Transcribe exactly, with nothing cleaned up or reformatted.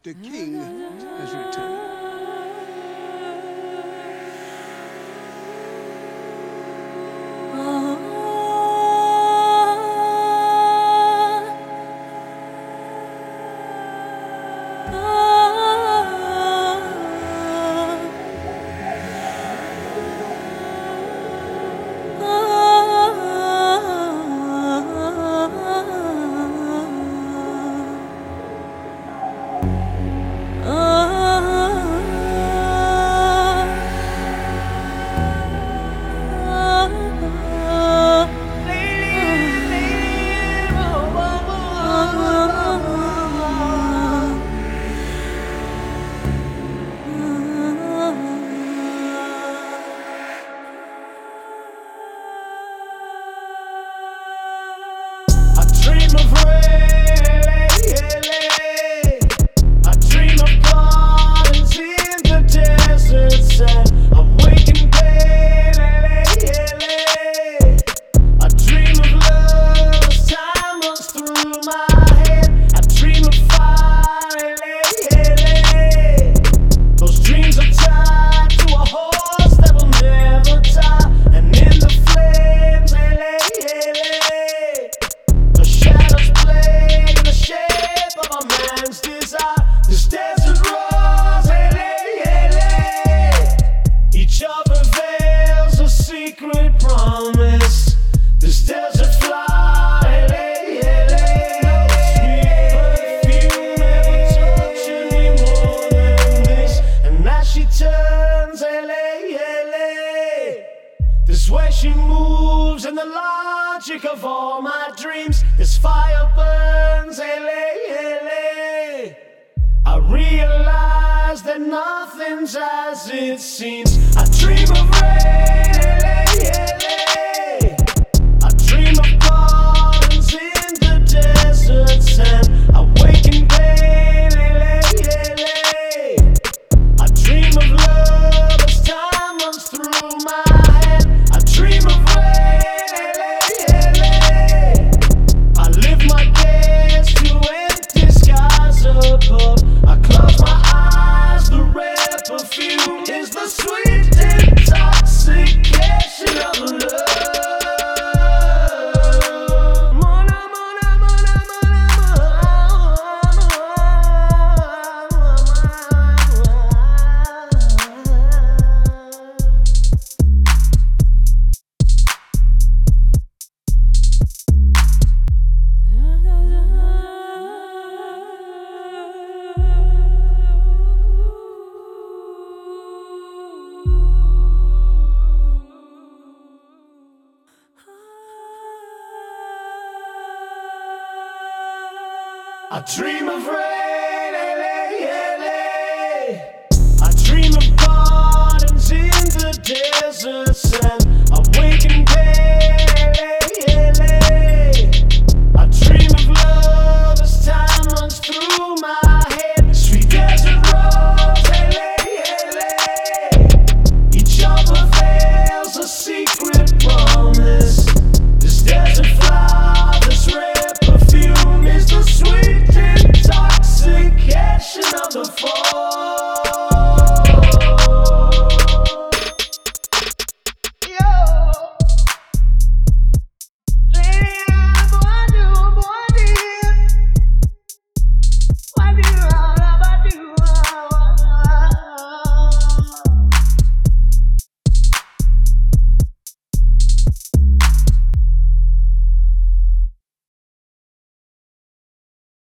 the king has returned. This way she moves in the logic of all my dreams. This fire burns, ele, ele. I realize that nothing's as it seems. I dream of rain, ele, ele. I dream of gardens in the desert sand. I wake in pain, ele, ele. I dream of love as time runs through my head. I dream of rain, ele, ele. I live my days to empty skies above. I close my eyes, the red perfume is the sweet intoxication of love. Mona, mona, mona, mona, I dream of rain, ele, ele. I dream of gardens in the desert sand. I wake in pain.